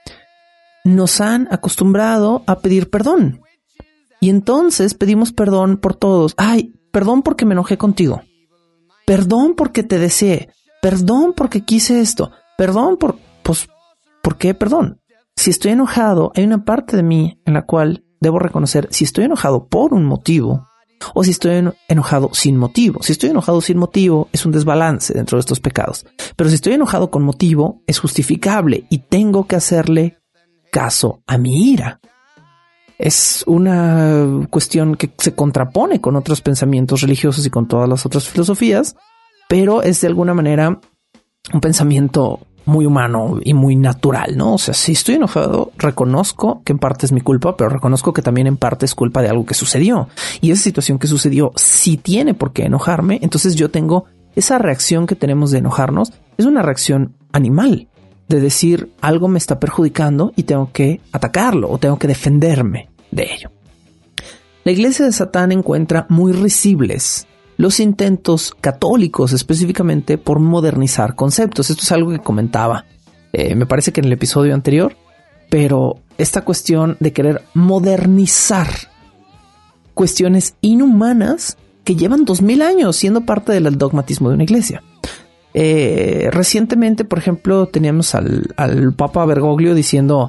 Nos han acostumbrado a pedir perdón y entonces pedimos perdón por todos. Ay, perdón porque me enojé contigo. Perdón porque te deseé. Perdón porque quise esto. Perdón por, pues, ¿por qué? Perdón. Si estoy enojado, hay una parte de mí en la cual debo reconocer si estoy enojado por un motivo o si estoy enojado sin motivo. Si estoy enojado sin motivo, es un desbalance dentro de estos pecados. Pero si estoy enojado con motivo, es justificable y tengo que hacerle caso a mi ira. Es una cuestión que se contrapone con otros pensamientos religiosos y con todas las otras filosofías, pero es de alguna manera un pensamiento muy humano y muy natural, ¿no? O sea, si estoy enojado, reconozco que en parte es mi culpa, pero reconozco que también en parte es culpa de algo que sucedió. Y esa situación que sucedió, si tiene por qué enojarme, entonces yo tengo esa reacción que tenemos de enojarnos, es una reacción animal, de decir algo me está perjudicando y tengo que atacarlo o tengo que defenderme de ello. La iglesia de Satán encuentra muy risibles los intentos católicos específicamente por modernizar conceptos. Esto es algo que comentaba, eh, me parece que en el episodio anterior, pero esta cuestión de querer modernizar cuestiones inhumanas que llevan dos mil años siendo parte del dogmatismo de una iglesia. Eh, recientemente, por ejemplo, teníamos al, al Papa Bergoglio diciendo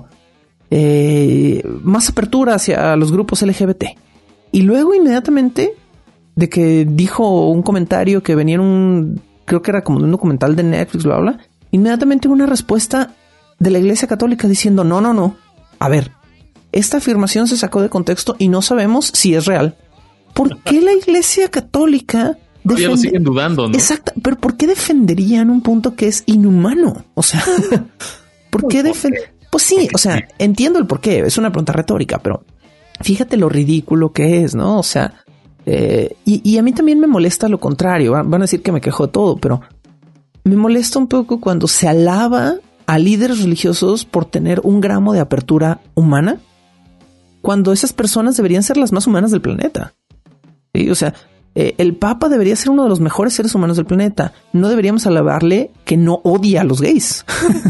eh, más apertura hacia los grupos L G B T. Y luego inmediatamente de que dijo un comentario que venía en un, creo que era como de un documental de Netflix, bla, bla, inmediatamente una respuesta de la Iglesia Católica diciendo no, no, no. A ver, esta afirmación se sacó de contexto y no sabemos si es real. ¿Por qué la Iglesia Católica Defende- ya lo siguen dudando, ¿no? Exacto, pero ¿por qué defenderían un punto que es inhumano? O sea, ¿por qué defender? Pues sí, o sea, entiendo el por qué, es una pregunta retórica, pero fíjate lo ridículo que es, ¿no? O sea, eh, y, y a mí también me molesta lo contrario, van a decir que me quejo de todo, pero me molesta un poco cuando se alaba a líderes religiosos por tener un gramo de apertura humana, cuando esas personas deberían ser las más humanas del planeta. ¿Sí? O sea, Eh, el Papa debería ser uno de los mejores seres humanos del planeta. No deberíamos alabarle que no odia a los gays.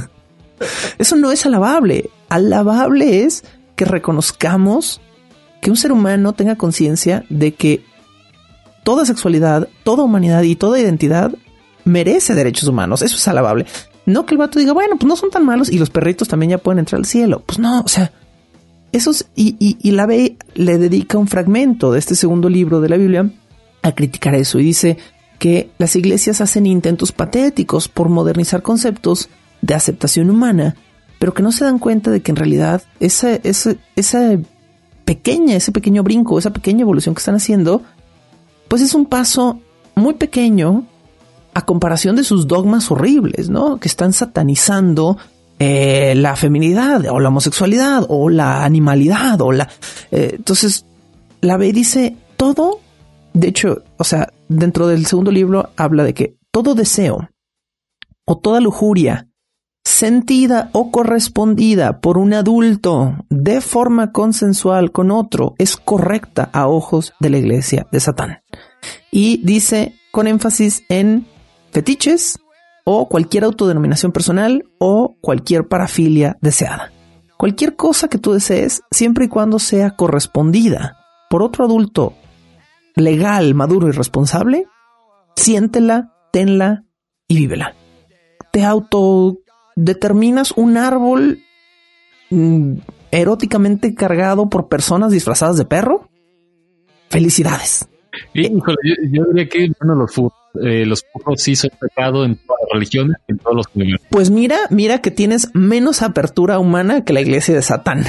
Eso no es alabable. Alabable es que reconozcamos que un ser humano tenga conciencia de que toda sexualidad, toda humanidad y toda identidad merece derechos humanos. Eso es alabable. No que el vato diga, bueno, pues no son tan malos y los perritos también ya pueden entrar al cielo. Pues no, o sea, esos y, y, y la B le dedica un fragmento de este segundo libro de la Biblia a criticar eso y dice que las iglesias hacen intentos patéticos por modernizar conceptos de aceptación humana, pero que no se dan cuenta de que en realidad esa, esa, esa pequeña, ese pequeño brinco, esa pequeña evolución que están haciendo, pues es un paso muy pequeño a comparación de sus dogmas horribles, ¿no? Que están satanizando eh, la feminidad o la homosexualidad o la animalidad o la... Eh, entonces, la ve y dice todo, de hecho, o sea, dentro del segundo libro habla de que todo deseo o toda lujuria sentida o correspondida por un adulto de forma consensual con otro es correcta a ojos de la Iglesia de Satán. Y dice con énfasis en fetiches o cualquier autodenominación personal o cualquier parafilia deseada. Cualquier cosa que tú desees, siempre y cuando sea correspondida por otro adulto legal, maduro y responsable, siéntela, tenla y vívela. Te autodeterminas un árbol mm, eróticamente cargado por personas disfrazadas de perro. Felicidades. Híjole, yo, yo diría que bueno, los furros, eh, los furros sí son pecado en todas las religiones, en todos los niveles. Pues mira, mira que tienes menos apertura humana que la Iglesia de Satán.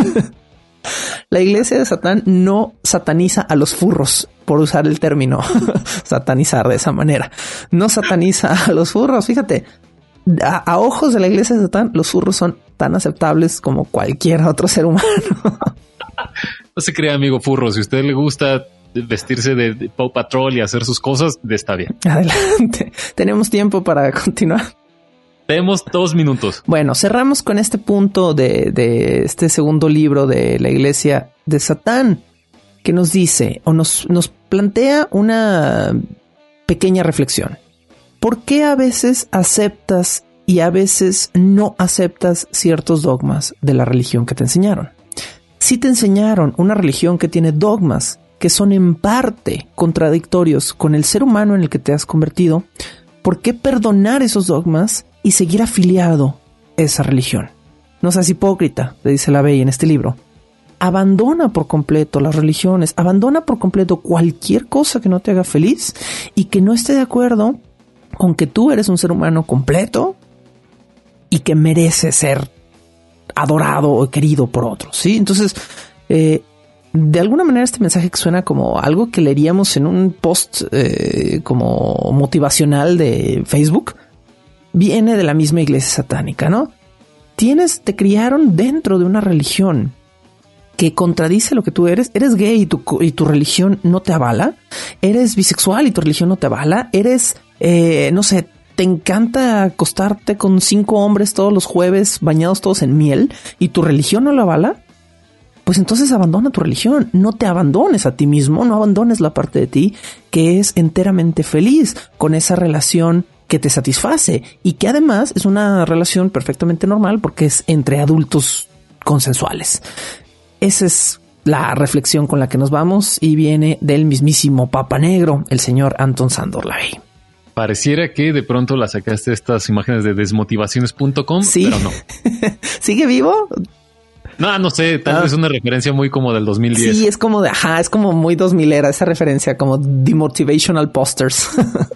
La Iglesia de Satán no sataniza a los furros, por usar el término satanizar de esa manera. No sataniza a los furros. Fíjate, a, a ojos de la Iglesia de Satán, los furros son tan aceptables como cualquier otro ser humano. No se crea, amigo furro. Si a usted le gusta vestirse de, de Paw Patrol y hacer sus cosas, está bien. Adelante. Tenemos tiempo para continuar. Tenemos dos minutos. Bueno, cerramos con este punto de, de este segundo libro de la Iglesia de Satán, que nos dice o nos, nos plantea una pequeña reflexión. ¿Por qué a veces aceptas y a veces no aceptas ciertos dogmas de la religión que te enseñaron? Si te enseñaron una religión que tiene dogmas que son en parte contradictorios con el ser humano en el que te has convertido, ¿por qué perdonar esos dogmas y seguir afiliado a esa religión? No seas hipócrita, le dice la Bey en este libro. Abandona por completo las religiones, abandona por completo cualquier cosa que no te haga feliz y que no esté de acuerdo con que tú eres un ser humano completo y que merece ser adorado o querido por otros, ¿sí? Entonces, eh, de alguna manera este mensaje que suena como algo que leeríamos en un post eh, como motivacional de Facebook, viene de la misma iglesia satánica, ¿no? Tienes, te criaron dentro de una religión que contradice lo que tú eres. Eres gay y tu, y tu religión no te avala. Eres bisexual y tu religión no te avala. Eres, eh, no sé, te encanta acostarte con cinco hombres todos los jueves bañados todos en miel y tu religión no lo avala. Pues entonces abandona tu religión, no te abandones a ti mismo, no abandones la parte de ti que es enteramente feliz con esa relación que te satisface y que además es una relación perfectamente normal porque es entre adultos consensuales. Esa es la reflexión con la que nos vamos y viene del mismísimo Papa Negro, el señor Anton Szandor LaVey. Pareciera que de pronto la sacaste estas imágenes de desmotivaciones punto com, ¿Sí? Pero no. ¿Sigue vivo? No, no sé, tal ah. vez una referencia muy como del dos mil diez. Sí, es como de, ajá, es como muy dos milera esa referencia, como demotivational posters.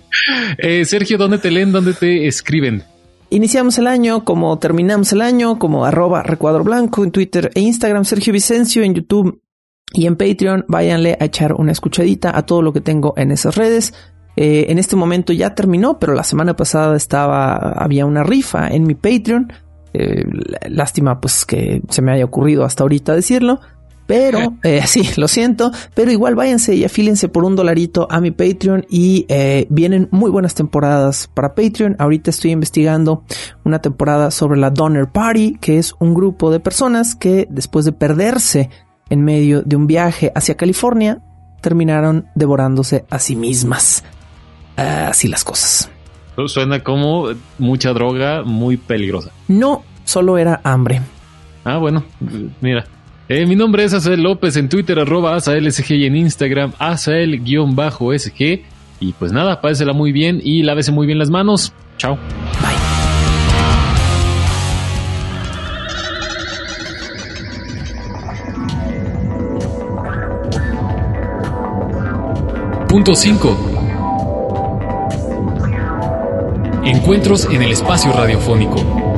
eh, Sergio, ¿dónde te leen? ¿Dónde te escriben? Iniciamos el año como terminamos el año, como arroba recuadro blanco en Twitter e Instagram, Sergio Vicencio en YouTube y en Patreon. Váyanle a echar una escuchadita a todo lo que tengo en esas redes. Eh, en este momento ya terminó, pero la semana pasada estaba, había una rifa en mi Patreon. Eh, lástima pues que se me haya ocurrido hasta ahorita decirlo, pero eh, sí, lo siento, pero igual váyanse y afílense por un dolarito a mi Patreon y eh, vienen muy buenas temporadas para Patreon. Ahorita estoy investigando una temporada sobre la Donner Party, que es un grupo de personas que después de perderse en medio de un viaje hacia California terminaron devorándose a sí mismas. Uh, así las cosas. Suena como mucha droga muy peligrosa. No, solo era hambre. Ah, bueno, mira. Eh, mi nombre es Asael López en Twitter, arroba AsaelSG y en Instagram, Asael-SG. Y pues nada, pásela muy bien y lávese muy bien las manos. Chao. Bye. Punto cinco. Encuentros en el espacio radiofónico.